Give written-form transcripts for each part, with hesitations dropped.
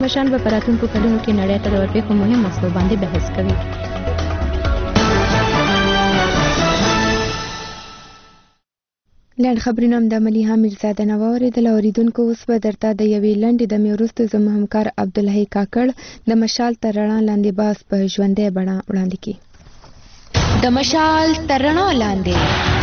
مشران به راتلونکو کلونو کې نړۍ ته د ورپېښو مهم مسلو باندې بحث کوي. لنډ خبرونه هم د عملي حامل زاده نه واورېدل. اوریدونکو اوس به درته د یوې لنډې دمې وروسته زموږ همکار عبدالحی کاکړ د مشال تر رڼا لاندې بحث په ژوندۍ بڼه وړاندې کړي. د مشال تر رڼا لاندې.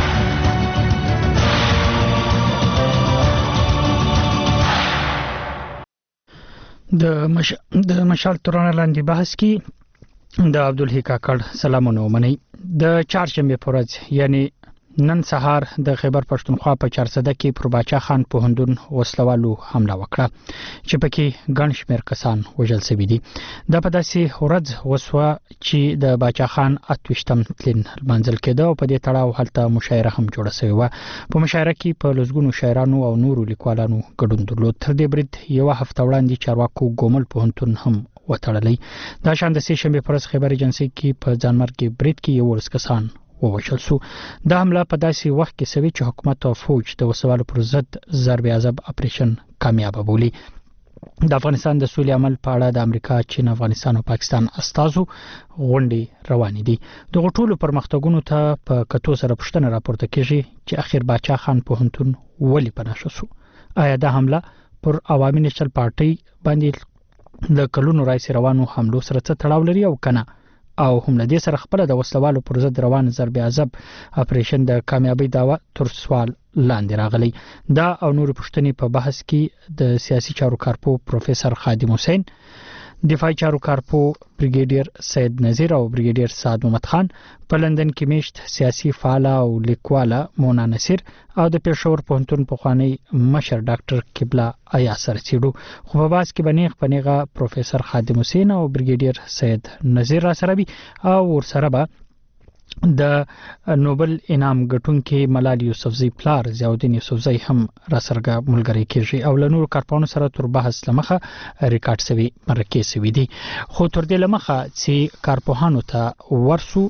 د مشال تر رڼا لاندې بحث کې د عبدالحی کاکړ سلامونه ومنئ. د چهارشنبې په ورځ یعنی نن سهار د خیبر پښتونخوا په چارسده کې پر باچا خان پوهنتون وسلوالو حمله وکړه چې پکې ګڼ شمېر کسان وژل شوي دي. دا په داسې ورځ وسوه چې د باچا خان 28م تلین لمانځل کېده او په دې تړاو هلته مشاعره هم جوړه شوې وه. په مشاعره کې په لسګونو شاعرانو او نورو لیکوالانو ګډون درلود. تر دې برید یوه هفته وړاندې چارواکو ګومل پوهنتون هم وتړلی. دا شان د سې شنبې پر ورځ خیبر ایجنسۍ کې په ځانمرګي برید کې 11 کسان ووژل شو. دا حمله په داسې وخت کې شوې چې حکومت او فوج د وسوالو پر ضد ضرب عذاب اپریشن کامیاب بولي. د افغانستان د سولې عمل په اړه د امریکا، چین، افغانستان او پاکستان استازو غونډې روانې دي. دغه ټولو پرمختګونو ته په کتو سره پوښتنه راپورته کیږي چې اخر باچا خان پوهنتون ولې پناه شو. آیا دا حمله پر عوامي نېشنل پارټي باندې د کلونو راځي روانو حملو سره څه تړاو لري او کنه؟ او هم له دې سره خپل د وسلوالو پر ضد روان ضرب عذاب اپریشن د کامیابی داوا تر سوال لاندې راغلی. دا او نور پوښتنې په بحث کې د سیاسي چارو کارپو پروفیسور خادم حسین، دفاعي چارو کارپو بریګیډیر سید نذیر او بریګیډیر سعد محمد خان، په لندن کې میشت سیاسي فعال او لیکواله مونا نصیر او د پېښور پوهنتون پخوانی مشر ډاکټر قبله آیا سره چیډو. خو په باس کې بنیغ پنیغه پروفیسور خادم حسین او بریګیډیر سید نذیر را سره وي او ورسره به د نوبل انعام ګټونکي ملال یوسفزۍ پلار ضیاءالدین یوسفزۍ هم را سره ملګری کیږي او له نورو کارپانو سره تر بحث لمخه ریکارډ شوی مرکه شوی دي. خو تر دې لمخه چې کارپوهانو ته ورسو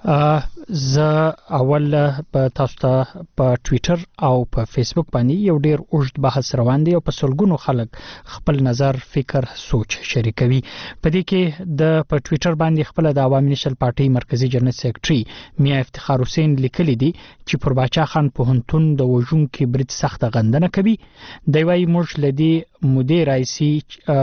ز اول په تاسو ته په ټوئیټر او په فیسبوک باندې یو ډیر اوږد بحث روان دی او په سلګونو خلک خپل نظر، فکر، سوچ شریکوي. په دې کې د په ټوئیټر باندې خپل د عوامي نېشنل پارټي مرکزی جنرال سیکریټري میا افتخار حسین لیکلی دي چې پر باچا خان پوهنتون د وژونکو برید سخت غندنه کوي. دی وايي موږ لدی مدیر رئیسي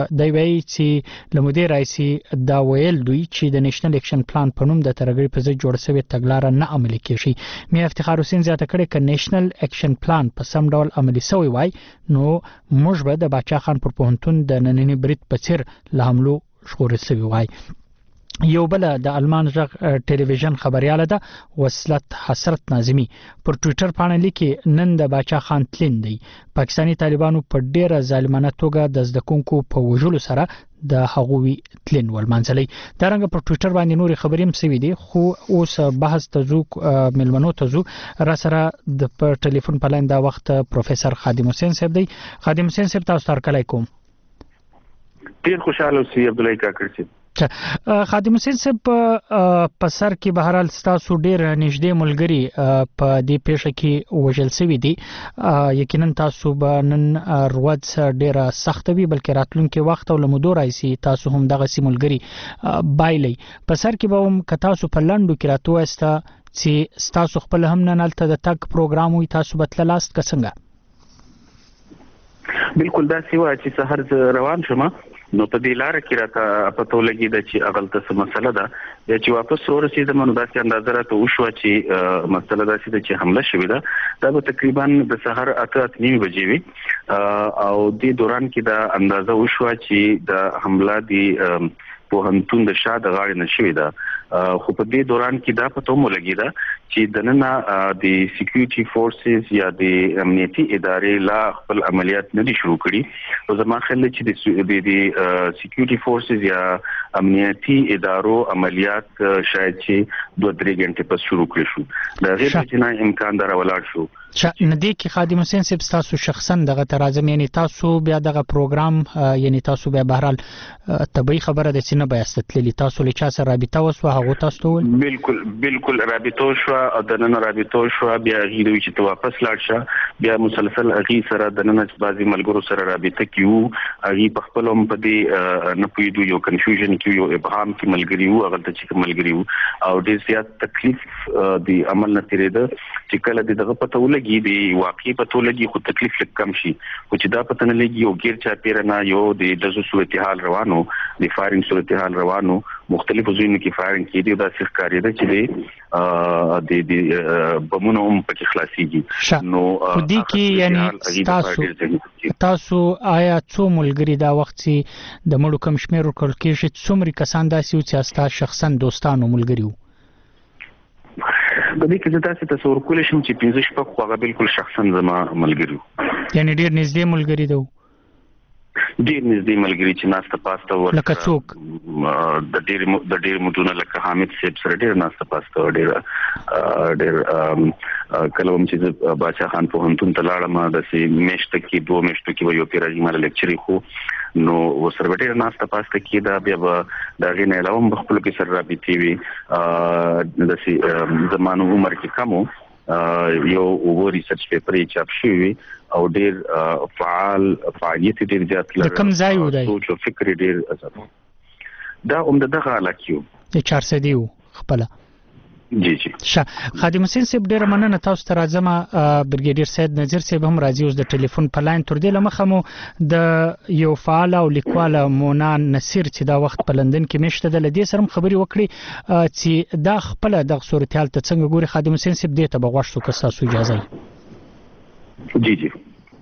دا ویل دوی چې د نېشنل اکشن پلان په نوم د ترګری په ځای جوړ شوی تګلارې نه عملي کیږي. میا افتخار حسین زیاته کړې ک نېشنل اکشن پلان په سم ډول عملي شوی وای نو موږ به د باچا خان پر پوهنتون د نننی برید په څیر له حملو ژغورل شوی وای. یو بل د المان ژغ ټلویزیون خبرياله ده وصلت حسرت ناظمی پر ټوئیټر باندې لیکي نن د باچا خان تلین دی. پاکستانی طالبانو په ډیره ظالمانه توګه د زدکونکو په وژلو سره د هغوی تلین ولمنځلې. دا رنګ پر ټوئیټر باندې نوري خبرې هم سوي دي. خو اوس بحث تزو ملمنو تزو را سره د پر ټلیفون په لاندې دا وخت پروفیسور خادم حسین صاحب دی. خادم حسین صاحب تاسو ته علیکم. ډیر خوشاله اوسئ عبدالحی کاکړ صاحب. خادم حسین صاحب په سر کې بهرحال تاسو ډیر نږدې ملګری په دې پیښه کې وژل شوی دي. یقینا تاسو به نن ورځ ډیره سخت وي بلکې راتلونکي وخت او لمدو راځي تاسو هم دغه سیملګری بایلی. په سر کې به هم ک تاسو په لندو کې راتوسته چې تاسو خپل هم نن الته د تک پروګرام وي تاسو به تل لاست کسنګ. بالکل دا سیوا چې سحر روان شوم نو په دې لار کې راته پته لګی د چې اغلطه څه مسله ده چې واپس ورسېدم نو داسې اندازه راته وشوه چې مسله داسې ده چې حمله شوې ده. دا به تقریبا د سحر 8:30 بجې وي او دې دوران کې دا اندازه وشوه چې د حمله دی پوهنتون د شاده غاړې نشوي ده. خو په دې دوران کې دا پته مو لګی دا چې د نن د سکیورټي فورسز یا د امنیتي ادارې لا خپل عملیات نه دي شروع کړي. او زما خیال چې د سکیورټي فورسز یا امنیتي ادارو عملیات شاید چې 2-3 غنټې پس شروع کړي شو. دا غیر جنا امکان دار ولاړ شو. ندی کې خادم حسین صاحب تاسو شخصا دغه ترازم یعنی تاسو بیا دغه پروګرام یعنی تاسو بیا بهرحال طبي خبره د سینه بیاستللی تاسو له چا سره رابطه وسو هغه تاسو بالکل رابطه شو او د نن رابطو شو بیا غوړي چې ته واپس لاړ شه بیا مسلسل اغي سره د نن بازي ملګرو سره رابطه کیو اغي په خپل هم په دې نه پویدو یو کنفیوژن کیو یو ابهام کې ملګری وو هغه چې ملګری وو او ډیر زیات تکلیف دی عمل نه تیرېده چې کله دغه پته ولګي دی واقعي پته ولګي خو تکلیف لږ کم شي خو چې دا پته نه لګي یو غیر چا پیرنا یو د صورتحال روانو د فایرینګ صورتحال روانو مختلفو ځایونو کې فایرینګ کېدی دا ښکاري ده چې د بمونو هم پکې خلاصيږي نو خودي کې یعنی تاسو آیا څو ملګری دا وخت چې د مړو کم شمیر ورکړل کېږي څومره کسان داسې و چې تاسو شخصا دوستانو ملګری وو د دې کې تاسو تصور کولای شئ چې 15 شپږ خو هغه بالکل شخصا زما ملګری یعنی ډیر نږدې ملګری دی ډیر نږدې ملګری چې ناسته پاسته ور لکه څوک د ډیر مدونه لکه حامد صاحب سره ډیر ناسته پاسته ډیر کلم چې بادشاہ خان په هنتون تلاړم د سي میشت کې 2 میشتو کې یو پیراجی مال لیکچري خو نو وسره ډیر ناسته پاسته کې دا بیا د غینې علاوه خپل کې سره رابطي وي د سي زمانو عمر کې کمو یو اوور ریسرچ پیپر یې چاپ شوی او ډیر فعالیت ډیر زیات لري کوم ځای و دی سوچ او فکر ډیر دا دغه علاقه د 400 دی خپل جی جی خادم حسین صاحب ډیر مننه تاسو ته راځم برګیډیر سید نذیر صاحب هم راځي اوس د ټلیفون په لاین تر دې لمخه مو د یو فعال او لیکوال مونا نصیر چې دا وخت په لندن کې مشته د لدې سره خبري وکړي چې دا خپل د صورتحال ته څنګه ګوري خادم حسین صاحب دې ته بغوښتو که تاسو اجازه جی جی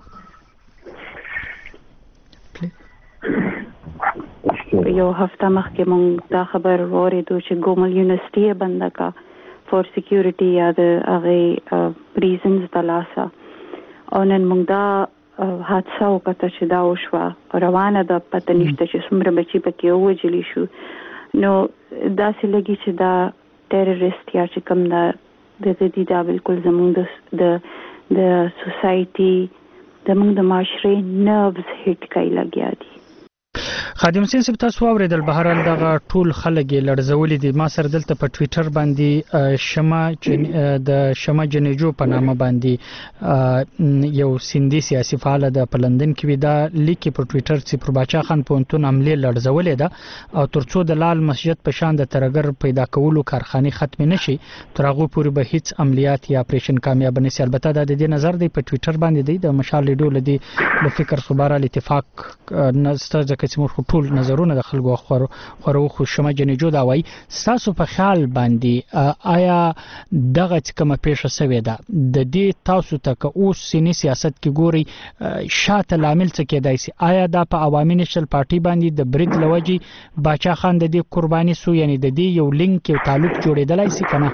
یو هفته مخکې مونږ دا خبر واورېدو چې ګومل یونیورسيټي بنده کا فور سکیورټي یا د هغه ریزنز د لاسه او نن موږ دا حادثه وکړه چې دا وشوه روانه د پته نشته چې څومره بچي پکې ووجلی شو نو دا سې لګي چې دا ټیرریست یا چې کوم د دې دا بالکل زموږ د سوسایټي د موږ د معاشري نروز هټ کوي لګیا دي خادم حسین صاحب تاسو اوریدل بهرال دغه ټول خلک لړزولې دي ما سره دلته په ټوئیټر باندې د شمه جنېجو په نامه باندې یو سیندي سیاسي فعال د پلندن کې دا لیکي په ټوئیټر چې پر باچا خان پونتون عمله لړزولې ده او ترڅو د لال مسجد په شان د ترګر پیدا کولو کارخانه ختم نشي ترغه پورې به هیڅ عملیات یا اپریشن کامیاب نشي البته د دې نظر دی په ټوئیټر باندې دی د مشال لیډو لدی د فکر صبره الاتفاق نستر ځکه چې موږ ټول نظرونه د خلکو خورو خو شمه جنېجو دا وای تاسو په خیال باندې آیا دغه کومه پیښه شوې ده د دې تاسو ته اوس سینې سیاست کې ګوري شاته لامل څه کېدای شي آیا دا په عوامي نشل پارټي باندې د برید لوجي باچا خان د دې قرباني سو یعنی د دې یو لینک یو تعلق جوړېدلای شي کنه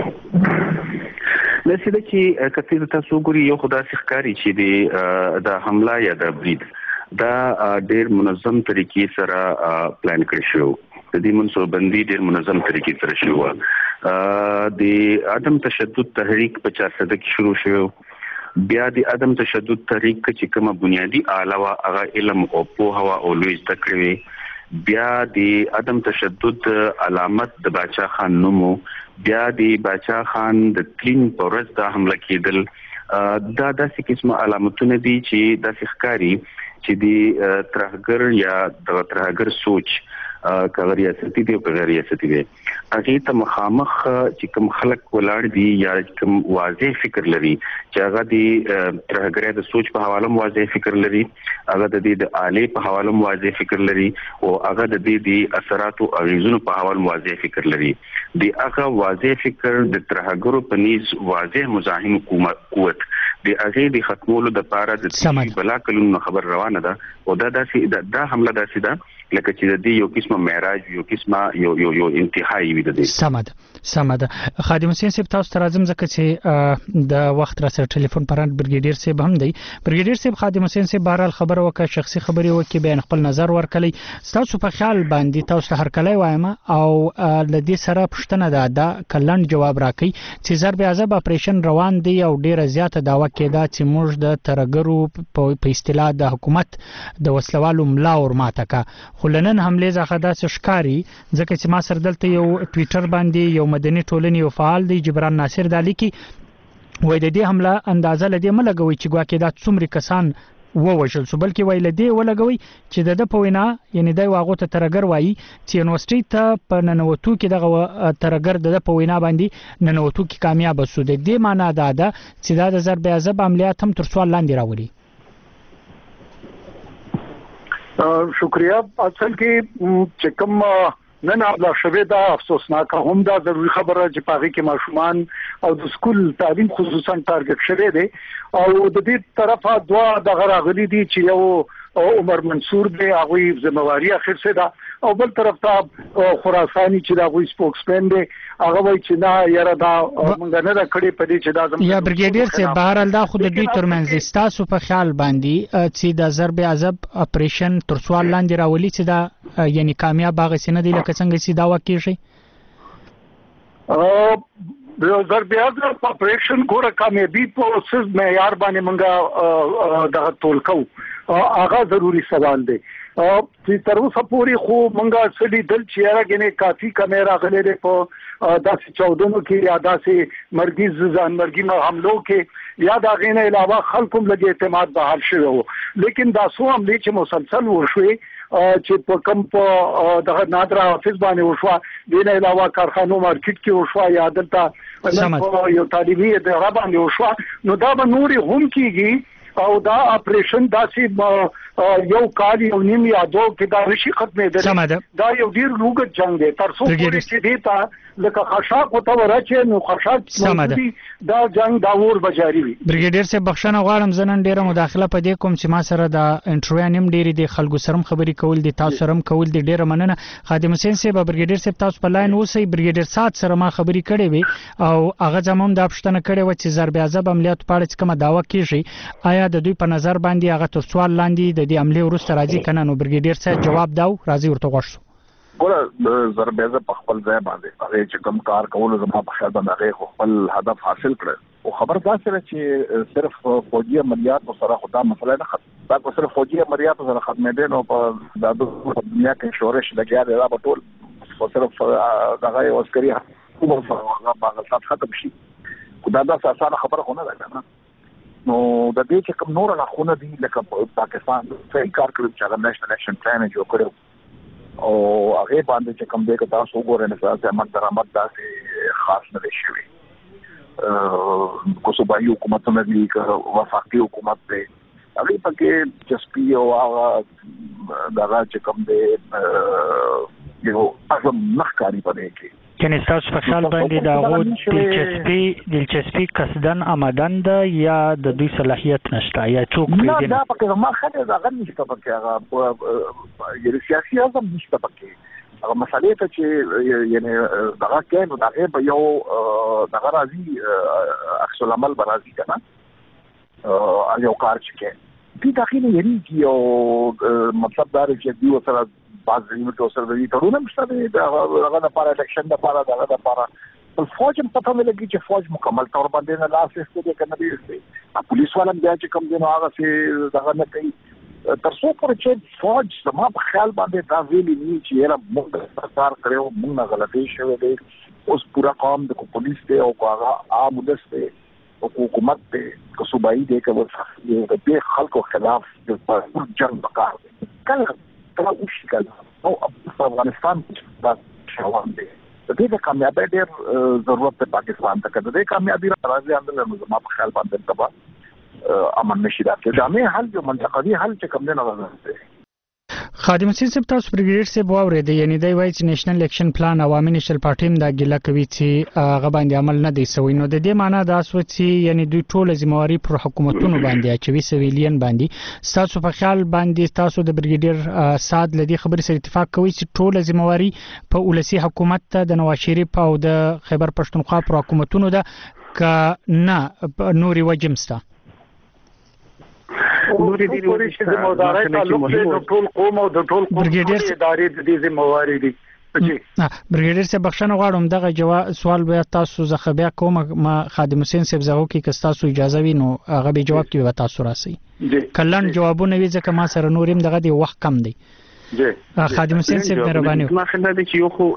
لسیده چې کثیر تاسو ګوري یو خدای ښکاری چې د حمله یا د برید دا ډیر منظم طریقې سره پلان کړی شو د دې منصوبندي ډیر منظم طریقې سره شو د عدم تشدد تحریک په 400 کې شروع شو بیا د عدم تشدد تحریک چې کومه بنیادی علاوه هغه علم او پوهه او لوی تکړه بیا د عدم تشدد علامت د باچا خان نومو بیا د باچا خان د کلین پرز د حمله کېدل دا داسې قسمه علامتونه دي چې د ښکاری چې د ترهګر یا د ترهګر سوچ کغری ریاستي دی او کغری ریاستي دی هغه ته مخامخ چې کوم خلک ولاړ دي یا کوم واضح فکر لري چې هغه د ترهګر د سوچ په حواله واضح فکر لري هغه د دې د اعلی په حواله واضح فکر لري او هغه د دې د اثرات او اغیزونو په حواله واضح فکر لري د هغه واضح فکر د ترهګرو په نيز واضح مزاحم قوت د هغه د ختمولو د لپاره د بلا کلون خبر روانه ده او دا حمله داسې ده لکه چې د دې یو قسمه معراج یو قسمه یو انتهایی وي د دې سمده خادم حسین صاحب تاسو ته راځم ځکه چې د وخت را سره ټلیفون پران برګیډیر صاحب هم دی برګیډیر صاحب خادم حسین صاحب بهرال خبره وکړه شخصي خبري وکړي بیان خپل نظر ورکړي تاسو په خیال باندې تاسو هر کله وایم او لدې سره پښتنه ده کلن جواب راکړي چې ضرب عذاب اپریشن روان دی او ډیره زیاته داوا کېده چې موږ د ترګرو په اصطلاح د حکومت د وسلوالو ملا ورماته کا خو لنن حمله ځخه داسې ښکاری ځکه چې ما سره دلته یو ټویټر باندې یو مدني ټولنې یو فعال دی جبران ناصر د لیکي وای د دې حمله اندازه لدی ملګوي چې ګواکې دا څومره کسان ووجل سو بلکې ویل دی ولګوي چې د په وینا یعنی د واغو ته ترګر وایي چې یونیورسيټي ته په ننوتو کې دغه ترګر د په وینا باندې ننوتو کې کامیاب شو د دې معنی دا ده چې دا د ضرب عذاب عملیات هم تر سوال لاندې راوړي. شکریہ. اصل کې چې کوم نن ابلا شوه دا افسوسناک هم دا ضروري خبره چې پاغي کې ماشومان او د سکول تعلیم خصوصا ټارګټ شوه دي او د دې طرفه دوا د غراغلي دي چې یو عمر منصور دی هغه ذمہواری اخر څه دا او بل طرف ته خراسانی چې دا غوي سپوکسمن دی هغه وایي چې دا یاره دا مونږ نه دا کړي پدې چې دا زموږ یا بریګیډیر سه بهر دا خود دوی ترمنځ تاسو په خیال باندې چې د ضرب عذاب اپریشن تر سوال لاندې راولي چې دا یعنی کامیاب هغه سینه دی لکه څنګه چې دا واقع شي د ضرب عذاب اپریشن ګوره کامیابی په سیس معیار باندې مونږه د ټول کو هغه ضروری سوال دی چې تر اوسه پورې خو مونږه سړي دل چې راغنه کافي کیمرا غلې په داسې 14 کې یا داسې مرګي ځانمرګي حملو کې یا دا غینه علاوه خلکو لږ اعتماد بحال شوی وو لیکن دا سو حمله چې مسلسل وشوي چې په کم په دغه نادرا حافظ باندې وشو دینه علاوه کارخانو مارکیټ کې وشو یا دلته یو تعلیمي اداره باندې وشو نو دا به نوري هم کیږي او دا اپریشن داسې یو کال یو نیم یا دو کې دا نشي ختمېدل دا یو ډیر لوګ جنگ دی تر څو چې دیتا لکه خشاک او تورچ نو خشاک دا جنگ دا ور بجاری وي. بریګیډیر صاحب بخښنه غواړم زنن ډیره مداخله پدې کوم چې ما سره د انټرویو نیم ډیری د خلکو سره خبرې کول دي تاسو سره کول دي ډیره مننه. خادم حسین صاحب بریګیډیر صاحب تاسو په لاین اوسئ بریګیډیر سات سره ما خبرې کړې وي او هغه زموږ د پښتنه کړې و چې ضرب عذاب عملیات په اړه کومه داوا کیږي آیا د دوی په نظر باندې هغه تر سوال لاندې د دې عملیې وروسته راځي کنه نو بریګیډیر صاحب جواب داو راځي ورته غوښتو ګوره د ضرب عذاب په خپل ځای باندې هغه چې کوم کار کول زما په خیال باندې هغه خپل هدف حاصل کړ او خبر دا سره چې صرف فوجي عملیات سره خدا مسله نه ختم دا صرف فوجي عملیات سره ختمېدل نو په د دنیا کې شورش لګیا دی دا په ټول او صرف دغه عسکري حکومت هغه باغ ختم شي دا د اساسه خبره خونه ده نه نو د دې چې کوم نور نه خونه دي لکه پاکستان فعال کار کړی چې هغه نېشنل اکشن پلان جوړ کړو او هغه باندې چې کوم دې کتا سو ګورنه سره امن درآمد داسې خاص نه شي کو صوبایي حکومت نه دی که وفاقي حکومت دی هغه پکې جسپی او هغه دغه چې کوم دې یو اعظم نخکاری پدې کې کني تاسو په خیال باندې دا غو دلچسپي قصدن آمدن ده یا د دوی صلاحیت نشته یا څوک پیژني نه دا پکې ما خاله دا غن نشته پکې هغه یو سیاسي اعظم نشته پکې هغه مسالې ته چې یعنی دغه کې نو دغه په یو دغه راځي عکس العمل برازي کنه یو کار چې کې دي داخلي یعنی یو مطلب دا چې دی وسره بعض ریموټ سره دی ترونه مشته دا هغه د پاره الیکشن د پاره دغه د پاره فوج په پټه لګي چې فوج مکمل تور باندې نه لاس استدې کنه دی پولیس والم بیا چې کوم دی نو هغه سي دغه نه کوي تر څو پورې چې فوج زما په خیال باندې دا ویلي نه چې یاره موږ سرکار کړو موږ نه غلطي شوه دی اوس پورا قوم د پولیس دی او هغه عام ولس دی او حکومت دی که صوبایي دی که د دې خلکو خلاف د جنگ وکړ کله تر اوسه کله او افغانستان د شاوان دی د دې کامیابی ډېر ضرورت دی پاکستان ته د دې کامیابی راځي اندل زما په خیال باندې تبا امن نشي راځي دا نه حل جو منطقوي حل چې کوم نه راځي. خادم حسین صاحب تاسو بریګیډیر صاحب واورید یعنی دی وایي چې نېشنل اکشن پلان عوامي نېشنل پارټي هم دا ګیله کوي چې هغه باندې عمل نه دی سوی نو د دې معنی دا سو چې یعنی دوی ټول ذمہواری پر حکومتونو باندې اچوي سویلین باندې تاسو په خیال باندې تاسو د بریګیډیر سعد لدی خبرې سره اتفاق کوي چې ټول ذمہواری په ولسی حکومت ته د نواز شریف او د خیبر پښتونخوا پر حکومتونو ده ک نه نوري وجمستا نوري دي چې د مدارای تعلق د ټول قوم او د ټول قوم ادارې د دې ذمہواری دي برګیډر صاحب بخښنه غواړم دغه سوال بیا تاسو زخه بیا کوم ما خادم حسین صاحب زغو کې که تاسو اجازه وي نو هغه به جواب کې تاسو راسي کلن جوابونه وي ځکه ما سره نوریم دغه دی وخت کم دی خادم حسین صاحب مهرباني ما خلک چې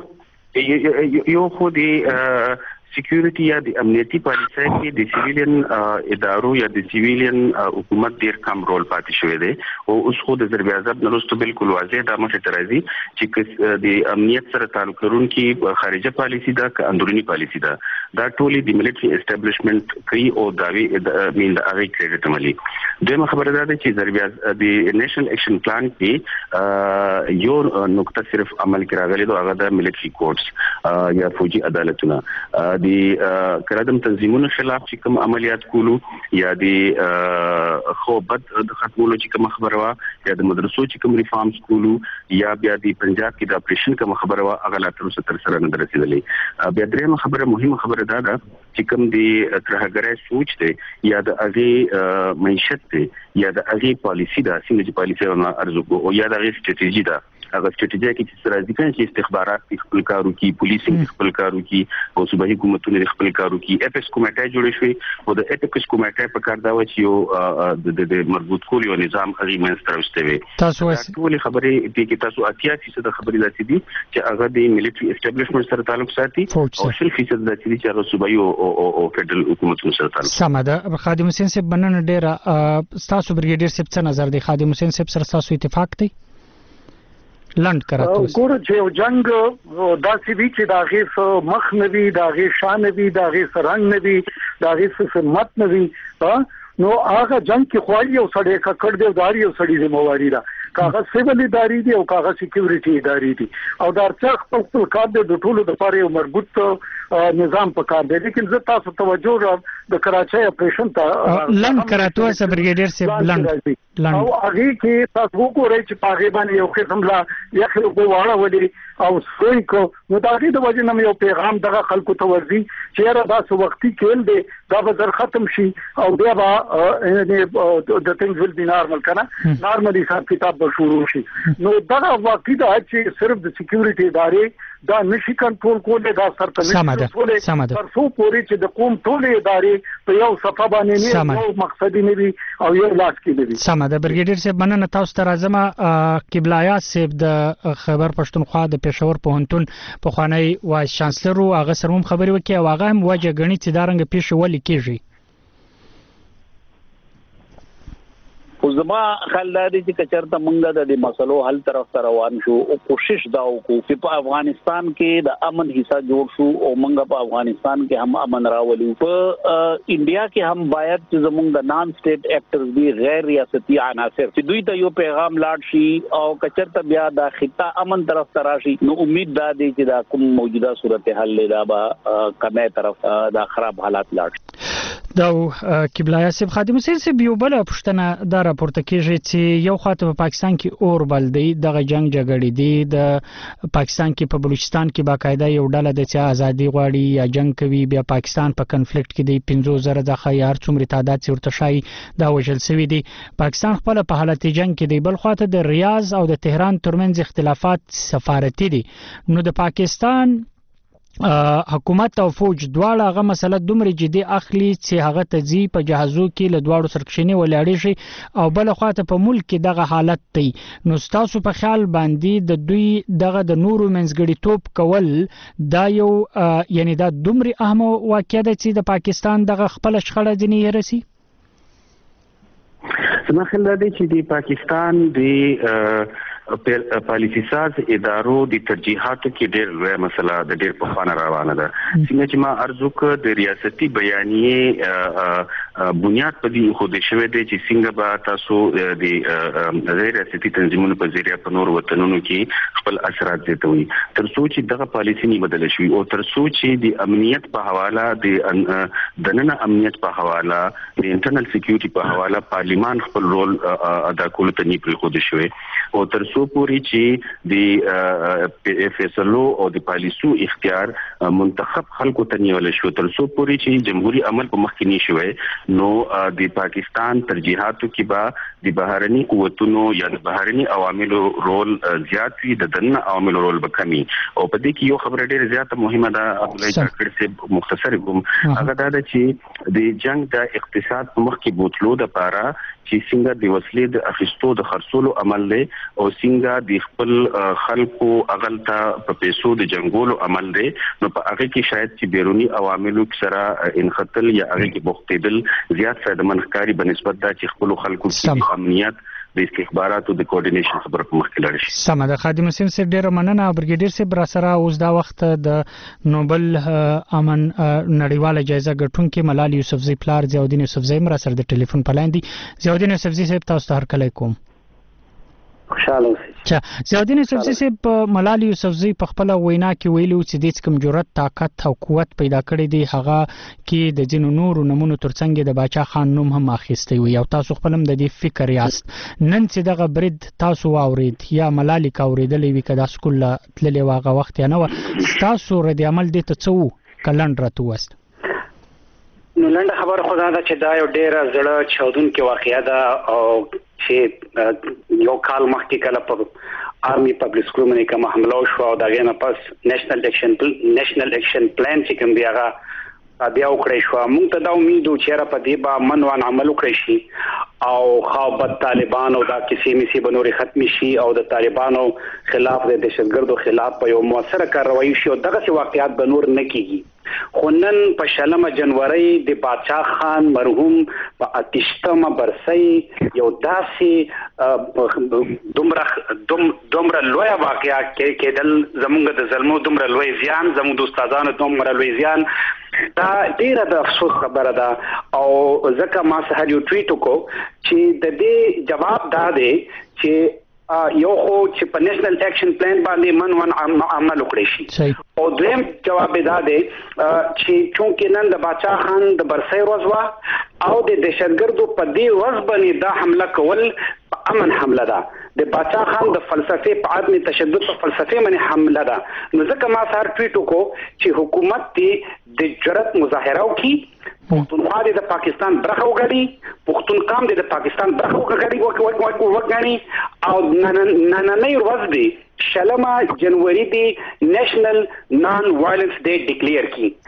یو خو دی سکیورټي یا د امنیتي پالیسۍ کې د سیویلین ادارو یا د سیویلین حکومت ډیر کم رول پاتې شوی دی او اوس خو د ضرب عذاب نرسته بالکل واضح د مخه ترازی چې د امنیت سره تعلق لرونکي خارجه پالیسي دا که اندرونی پالیسي دا ټولې د ملټري اسټابلیشمنت کوي او داوی مين د هغه کریډټ ملي دغه خبره ده چې ضرب د نېشنل اکشن پلان کې یو نقطه صرف عمل کراغلي دا هغه د ملټري کورټس یا فوجي عدالتونه د کرادم تنظیمونو خلاف چې کوم عملیات کولو یا د خو بد د ختمولو چې کوم خبره وا یا د مدرسو چې کوم ریفارمز کولو یا بیا د پنجاب کې د اپریشن کوم خبره وا هغه لا تر سره نه رسیدلې بیا درېمه خبره مهمه خبره ده چې کوم د ترهګرۍ سوچ دی یا د هغه معیشت دی یا د هغه پالیسی دا څنګه پالیسی ارزو او یا د هغه ستراتیژي ده هغه ستراتیژي کې چې راځي چې استخبارات خپل کارو کې پولیسینګ خپل کارو کې او صوبایي حکومتونه خپل کارو کې اپس کمیټه جوړې شوې او د اپس کمیټه په کار دا و چې یو د مربوط کول یو نظام هغه منستراوسته وي تاسو ټول خبرې دي کې تاسو 80% د خبرې داتې دي چې هغه د ملټري اسټابلیشمنت سره تعلق ساتي او 100% داتې دي چې هغه صوبایي او فدرال حکومتونو سره تعلق سم ده خادم حسین صاحب بننه ډیره تاسو برګیډر صاحب څه نظر دی خادم حسین صاحب سره تاسو اتفاق دی لند کراتو ګور چې جنگ داسې وی چې دا غیر مخ نوي دا غیر شان نوي دا غیر رنگ نوي دا غیر سمت نوي نو هغه جنگ کې خوالي او سړی کا کړ دی داري او سړی زمواري دا کاغه سیول اداري دي او کاغه سکیورټي اداري دي او دا څخه خپل کار د ټولو د پاره یو مربوط نظام په کار دی لیکن زه تاسو توجه را د کراچۍ اپریشن ته لند کراتو برګیډر صاحب لند او هغه کې تاسو وګورئ چې پاغه باندې یو قسم لا یخ په واړه ودی او سوي کو نو دا د وجه نم یو پیغام دغه خلکو ته ورځي چې را تاسو وختي کېل دی دا به در ختم شي او بیا به د ثینګز ویل بی نارمل کنه نارملی حساب کتاب به شروع شي نو دا واقعي دا چې صرف د سکیورټي ادارې دا نشي کنټرول کولای دا سرته نشي کولای تر څو پورې چې د قوم ټولې ادارې په یو صفه باندې نه یو مقصدی نه وي او یو لاس کې نه وي سم ده برګیډر صاحب مننه تاسو ته راځم قبلایه صاحب د خیبر پښتونخوا د پېښور پوهنتون په خوانی وایس چانسلر او هغه سره هم خبرې وکړي او هغه هم وجه غني چې دا رنګ پیښه ولې کیږي خو زما خیال دی چې کچرته مونږ د مسلو حل طرف ته روان شو او کوشش دا وکړو چې په افغانستان کې د امن حصہ جوړ شو او مونږ په افغانستان کې هم امن راولو په انډیا کې هم باید چې زمونږ د نان سټیټ اکټرز دي غیر ریاستي عناصر چې دوی ته یو پیغام لاړ شي او کچرته بیا د خطه امن طرف ته راشي نو امید دا دی چې دا کوم موجوده صورتحال دا به کمه طرف دا خراب حالات لاړ دا قبلایه صاحب خادم حسین صاحب یو بل پښتنه دا راپورته کیږي چې یو خاطر په پاکستان کې اور بل دی دغه جنگ جګړې دی د پاکستان کې په بلوچستان کې باقاعده یو ډله د ازادي غواړي یا جنگ کوي بیا پاکستان په کنفلیکټ کې دی 15000 د خیار څومره تعداد ورته شای دا وجل سوي دی پاکستان خپل په حالت جنگ کې دی بل خاطر د ریاض او د تهران ترمنځ اختلافات سفارتي دي نو د پاکستان حکومت او فوج دواړه هغه مسله دومره جدي اخلي چې هغه تجزی په جهازو کې له دواړو سرکشنی ولاړی شي او بل خواته په ملک کې دغه حالت دی نو تاسو په خیال باندې د دوی دغه د نورو منځګړی توپ کول دا یو یعنی دا دومره اهم واقعه ده چې د پاکستان دغه خپل شخړه ځنی رسی زما خیال دی چې د پاکستان د پالیسی ساز ادارو د ترجیحاتو کې ډېر لوی مسله د ډېر په خانه روانه ده څنګه چې ما ارزو ک د ریاستي بیانیه بنیاد په دې خو د شوه د چې څنګه به تاسو د غیر ریاستي تنظیمونو په ذریعہ په نور وطنونو کې خپل اثرات زیاتوي تر څو چې دغه پالیسی نه بدل شي او تر څو چې د امنیت په حواله د دننه امنیت په حواله د انټرنل سکیورټي په حواله پارلیمان خپل رول ادا کول ته نه پرې خو د شوه او تر څو پوري چې د فیصلو او د پالیسو اختیار منتخب خلکو ته نیول شو تر څو پوري چې جمهوریت عمل په مخ کې نشوي نو د پاکستان ترجیحاتو کې با د بهرني قوتونو یا د بهرني عواملو رول زیات وي د دنه عواملو رول به کمی او په دې کې یو خبره ډیره زیاته مهمه ده عبدالله کاکړ صاحب مختصر کوم هغه دا ده چې د جنگ د اقتصاد په مخ کې بوتلو د پاره چې څنګه د وسلې د اخیستو د خرڅولو عمل دی او څنګه د خپل خلکو اغلطه په پیسو د جنگولو عمل دی نو په هغه کې شاید چې بیرونی عواملو سره انخطل یا هغه کې بوختیدل زیات فائدمن ښکاري بنسبت دا چې خپل خلکو کې امنیت د استخباراتو د کوارډینیشن خبره په مخ کې لاړ شي. سمه ده. خادم حسین صاحب ډیره مننه. برګیډیر صاحب را سره اوس دا وخت د نوبل امن نړیواله جایزه ګټونکي ملال یوسفزی پلار ضیاءالدین یوسفزی را سره د ټلیفون په لاین دي. ضیاءالدین یوسفزی صاحب تاسو ته هرکلی کوم. خوشاله اوسئ. ضیاءالدین یوسفزی صاحب ملال یوسفزی په خپل وینا کې ویلو چې د کوم جرأت طاقت او قوت پیدا کړی دی هغه کې د جنو نور نمونه ترڅنګ د باچا خان نوم هم اخیستی وي او تاسو خپل هم د دې فکر یاست نن چې دغه برید تاسو واورید یا ملال کا اوریدلې وی کدا سکول تللی واغه وخت یا نو تاسو رد عمل دې ته څو کلند راته وست. نو لنډه خبر خدا دا چې دا یو ډیره زړه چودونکې واقعیا ده او چې یو کال مخکې کله په آرمي پبلک سکول باندې کوم حمله وشوه او دغه نه پس نېشنل اکشن پلان چې کوم دی هغه بیا وکړی شو. موږ ته دا امید و چې په دې به منوان عمل وکړي شي او خاوبت طالبان او دا کسی میسی بنوري ختم شي او د طالبانو خلاف د دهشتګردو خلاف په یو موثره کاروایی شي او دغه واقعیات به نور نه کیږي. خو نن په 16 جنوري د باچا خان مرحوم په اتشتمه برسۍ یو داسې دومره لوی واقعیا کېدل زمونږ د ظلمو دومره لوی زیان زموږ د استادانو دومره لوی زیان دا ډیره د افسوس خبره ده او ځکه ما سهار یو ټویټ وکړ چې د دې جواب دا دی چې یو خو چې په نېشنل اکشن پلان باندې منوان عمل وکړي شي او دویم جواب دا دی چې چونکې نن د باچا خان د برسۍ ورځ وه او د دهشتګردو په دې ورځ باندې دا حمله کول امن حمله ده د باچا خان د فلسفې په عدم تشدد په فلسفې باندې حمله ده. نو ځکه ما سهار ټویټ وکړو چې حکومت دې د جرأت مظاهره وکړي پښتونخوا د پاکستان برخه وګڼي پښتون قام د پاکستان برخه وګڼي او نننۍ ورځ دی 16 جنوري دی نېشنل نان وایلنس ډے ډیکلیئر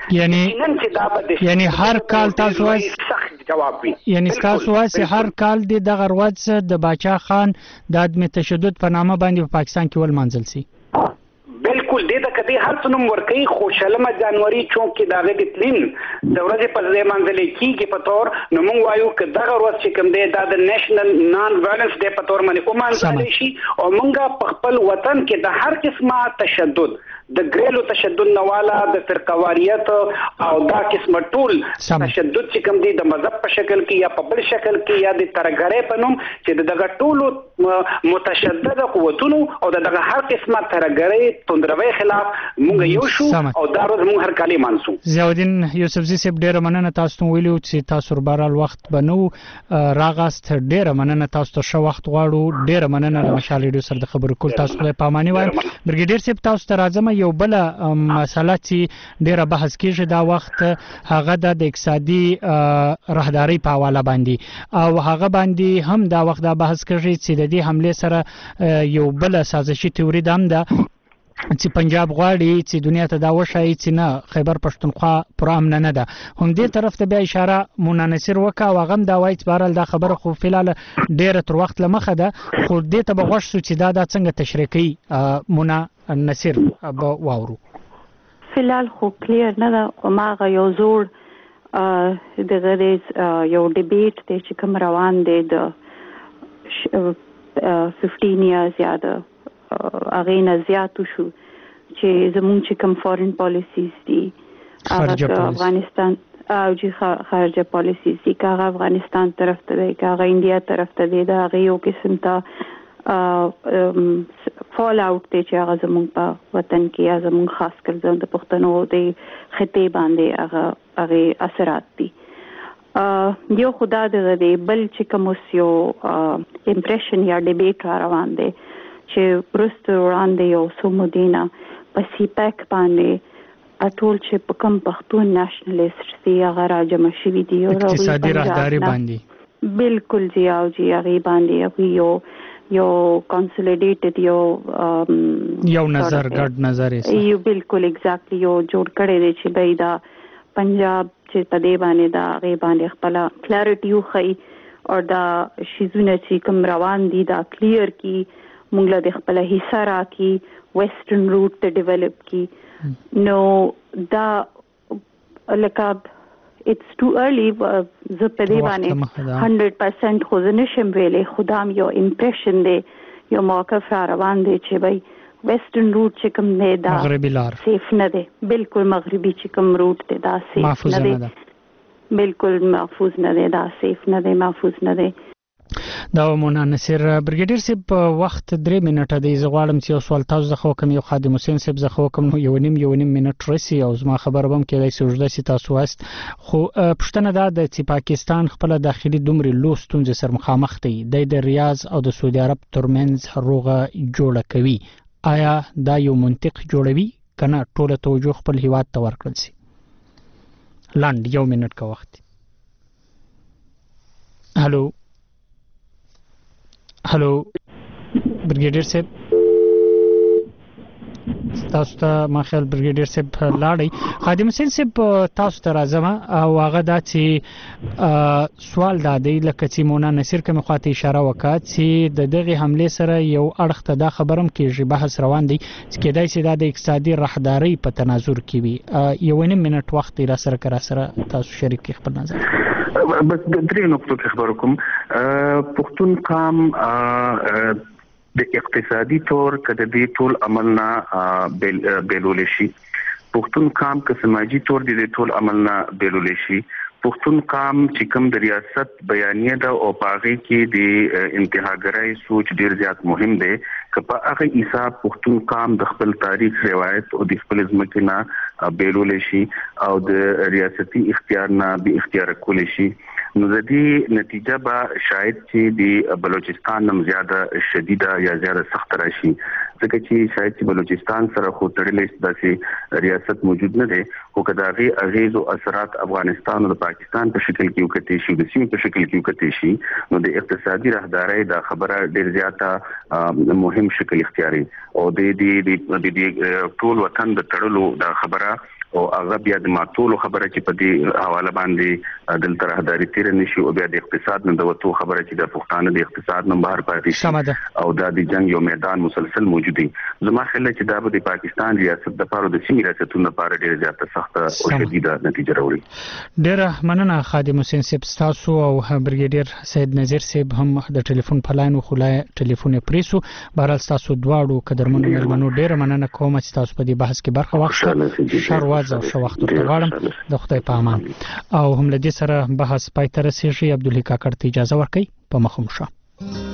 کی یعنی هر کال تاسو وایي سخت جواب وي یعنی تاسو وایي هر کال د دغه ورځ د باچا خان د عدم تشدد په نامه باندې په پاکستان کې ول منځل سي. بالکل دې د کدي هر څنوم ورکی خو 16 جنوري چونکې داغه د تلین د ورځې په ځای منځل کېږي په تور نو موږ وایو چې دغه ورځ چې کوم دی دا د نېشنل نان وایلنس ډے په تور باندې ومنځل شي او موږ په خپل وطن کې د هر قسمه تشدد د ګریلو تشدد نواله د فرقواریت او دا قسمه ټول تشدد چې کوم دی د مذهب په شکل کې یا په بل شکل کې یا د ترګړې په نوم چې دغه ټول متشدد قوتونو او دغه هر قسمه ترګړې توندروي خلاف موږ یو شو او دا روز موږ هر کالي مانسو. ضیاءالدین یوسفزی صاحب ډیره مننه تاسو ویلو چې تاسو برال وخت بنو راغاست ډیره مننه تاسو ته شو وخت غواړو ډیره مننه له مشال ریډیو سره د خبرو کول تاسو په پاماني وایم. برګیډیر صاحب تاسو ته راځم یو بل مسله چې ډیره بحث کیږي دا وخت هغه د اقتصادي راهداري په حواله باندې او هغه باندې هم دا وخت دا بحث کیږي چې د دې حمله سره یو بل سازشي تیوري دام ده چې پنجاب غواړي چې دنیا ته دا وشایي چې نه خیبر پښتونخوا پر امن نه ده. هم دې طرف ته بیا اشاره منانصر وکا او غم دا وایي چې بهرال دا خبره خو فلال ډیره تر وخت لمخه ده خو دې ته بغوښ سو چې دا څنګه تشریح کوي منا نصر واورو. فلال خو کلیر نه ده او ماغه یو زوړ دغه یو ډیبیټ دی چې کوم روان دی د 15 years یا د هغه نه زیاتو شو چې زموږ چې کوم فورن پالیسیز دي هغه افغانستان او چې خارجه پالیسیز دي هغه افغانستان طرف ته دی هغه انډیا طرف ته دی دا هغه یو قسم ته فال اوټ دی چې هغه زموږ په وطن کې یا زموږ خاص کر د پښتنو د خطې باندې هغه اثرات دي. یو خدا د بل چې کوم یو امپریشن یا ډیبیټ روان دی چې پرست وړاندې یو سمودینا په سیپک باندې اټول چې په کوم پښتون نېشنلیست سي هغه راجم شوی دی او اقتصادي راهداري باندې بالکل جی او جی هغه باندې یو کنسولیډیټډ یو نظر ګډ نظر یو بالکل ایگزیکټلی یو جوړ کړی دی چې بای دا پنجاب چې په دې باندې دا هغه باندې خپل کلیریټي وخی او دا شیزونه چې کوم روان دي دا کلیر کی مونږ له خپل حصہ را کی ویسټرن روټ ته ډیولپ کی نو دا لکه it's too early زه په دې باندې 100% خو زه نشم ویلې خدام یو امپریشن دی یو موقف را روان دی چې بای ویسټرن روټ چې کوم دی دا مغربي لار سیف نه دی بالکل مغربي چې کوم روټ دی دا سیف نه دی بالکل محفوظ نه دی دا سیف نه دی محفوظ نه دی دا مونا نصیر برګیډیر صاحب په وخت 3 منټه دی زغوالم چې یو سوال تاسو زخه کوم یو خادم حسین صاحب زخه کوم یو نیم منټ رسی او زما خبر بم کې دای سوجده سي تاسو واست خو پښتنه دا د چې پاکستان خپل داخلي دومره لوستون ز سر مخامخ دی د ریاض او د سعودي عرب ترمنځ روغه جوړه کوي آیا دا یو منطق جوړوي کنه ټوله توجه خپل هیواد ته ورکړل سي لاند یو منټ کا وخت هلو برګیډیر صاحب تاسو ته ما خیال برګیډیر صاحب لاړی خادم حسین صاحب تاسو ته راځم او هغه دا چې سوال دا دی لکه چې مونا نصیر کوم خاطر اشاره وکړه چې د دغه حمله سره یو اړخ ته دا خبرم کې بحث روان دی چې کېدای شي دا د اقتصادي راهداري په تناظر کې وي یو نیم منټ وخت را سره تاسو شریک خپل نظر بس د درې نقطو خبر کوم پښتون قام د اقتصادي تور کده دی ټول عملنا بیلول شي پښتون قام که سماجی تور دی ټول عملنا بیلول شي پښتون قام چې کوم د ریاست بیانیه دا او پاغي کې د انتهاګرای سوچ ډیر زیات مهم دی که په هغه حساب پښتون قام د خپل تاریخ روایت او د خپل ځمکې نه بیلول شي او د ریاستي اختیار نه به اختیار کول شي نو د دې نتیجه به شاید چې د بلوچستان نم زیاده شدیده یا زیاده سخت راشي ځکه چې شاید چې بلوچستان سره خو تړلې داسې ریاست موجود نه دی خو کداغي اغیز او اثرات افغانستان او پاکستان په شکل کې وکړي شي د سیمې په شکل کې وکړي شي نو د اقتصادي راهداري دا خبره ډیر زیاته مهم شکل اختیاري او د ټول وطن د تړلو دا خبره او هغه بیا د ماټولو خبره چې په دې حواله باندې د راهداري تیر نشي او بیا د اقتصاد نه د وته خبره چې د پښتانه د اقتصاد نه بهر پاتې شي او د جنگ یو میدان مسلسل موجود دی زما خیال چې دا به د پاکستان ریاست د لپاره د سیمې ریاستونو لپاره ډیر زیاته سخت او شدیده نتیجه راوړي ډیر مننه خادم حسین صاحب تاسو او برګیډیر سید نذیر صاحب هم د ټلیفون په لاین خلای ټلیفون پریسو بهرال تاسو دواړو قدرمنو ملمنو ډیر مننه کوم چې تاسو په دې بحث کې برخه واخیسته شروع او شو وخت ورته غواړم د خدای په امان او هم لدې سره بحث پای ته رسیږي عبدالحی کاکړ ته اجازه ورکړئ په مخه مو شه